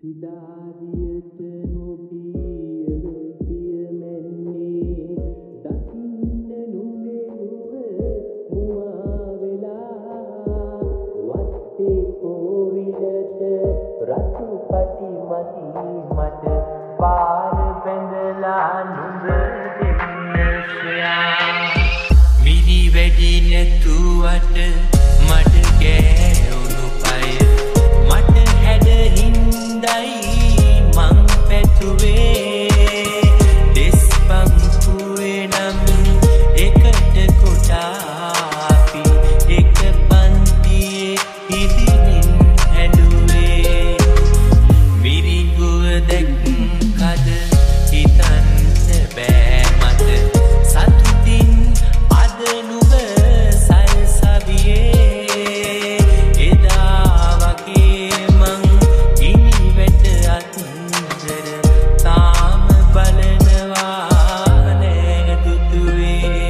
සිදාදියට නොපියව පියමැන්නේ දකින්න නුඹෙරුව මුවා වෙලා වත්තේ කෝවිලට රතු පටි මති මට පාර බැඳලා නුඹ දෙන්න සොයා මිරි වැඩි නැතුවට මට ගෑවුණු පය මට හැඩ හින්දයි මං පැතුවේ දෙස් බංකුවේ නම් එකට කොටාපි එක පන්තියේ ඉදිමින් හැඩුවේ මිරිඟුව දැක්කද හිතන්න බෑ මට සතුටින් අද නුඹ සල්සවියේ එදා වගේ මං ගිනි වැට අත්දර තාම බලනවා නෑ දුටුවේ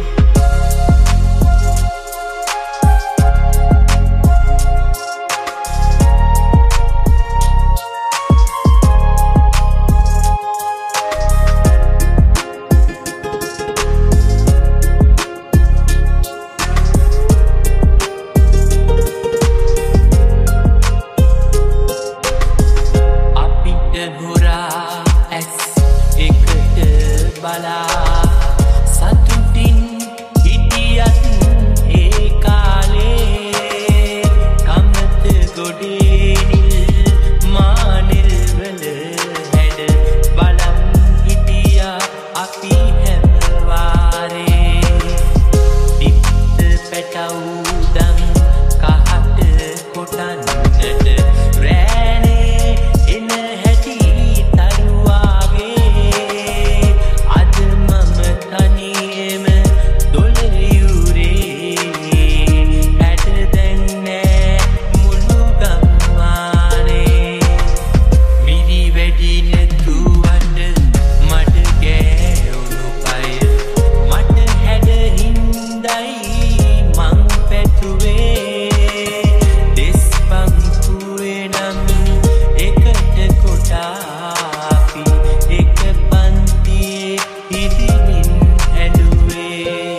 හොරා ඇස් එකට බලා සතුටින් හිටියත් ඒ කාලේ කමත ගොඩේ නිල් මානෙල් වල හැඩ බලන් හිටියා අපි හැම වාරේ දිත්ත පැටවුදන් කහට කොටන්නට රෑනේ එන හැටි තරුවාගේ අද මම තනියම දොළයුරේ හැට දැන් නෑ මුළු ගම්මානේ මිරි වැඩි නැතුවට මට ගෑවුණු පය මට හැඩ හින්දයි මං පැතුවේ දෙස් බංකුවේ නම් එකට කොටාපි එක පන්තියේ ඉදිමින් හැඩුවේ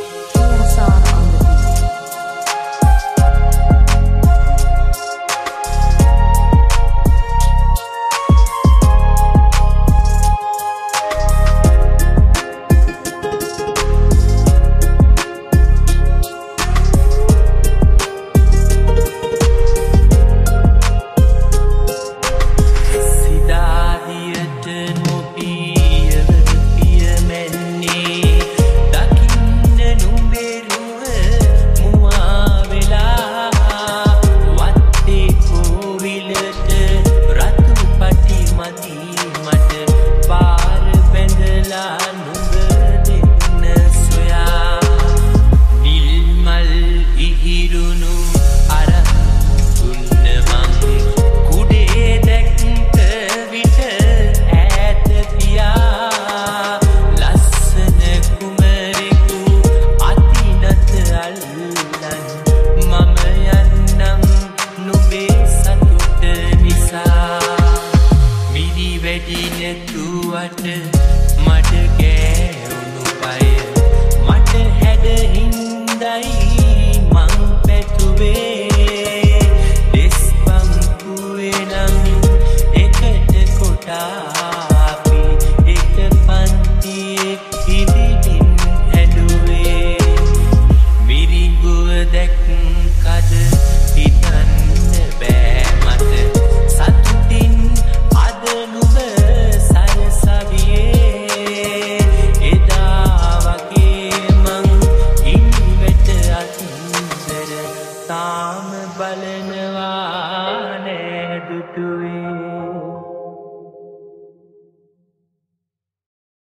සිදාදියට නොපියව පියමැන්නේ දකින්න නුඹෙරුව මුවා වෙලා වත්තේ කෝවිලට රතු පටි මති මට පාර බැඳලා නුඹ දෙන්න සොයා නිල් මල් ඉහිරුණු අරන් දුන්න මං කුඩේ දැක්ක විට ඈත පියා ලස්සන කුමරෙකු අතිනත අල්ලන් මම යන්නම් නුඹේ සතුට නිසා මිරි වැඩි නැතුවට මට ගෑවුණු පය මට හැඩ හින්දයි මං පැතුවේ දෙස් බංකුවේ නම් එකට කොටාපි එක පන්තියේ ඉදිමින් හැඩුවේ මිරිඟුව දැක්කද හිතන්න බෑ මට සතුටින් අද නුඹ සල්සවියේ එදා වගේ මං ගිනි වැට අත්දර තාම බලනවා නෑ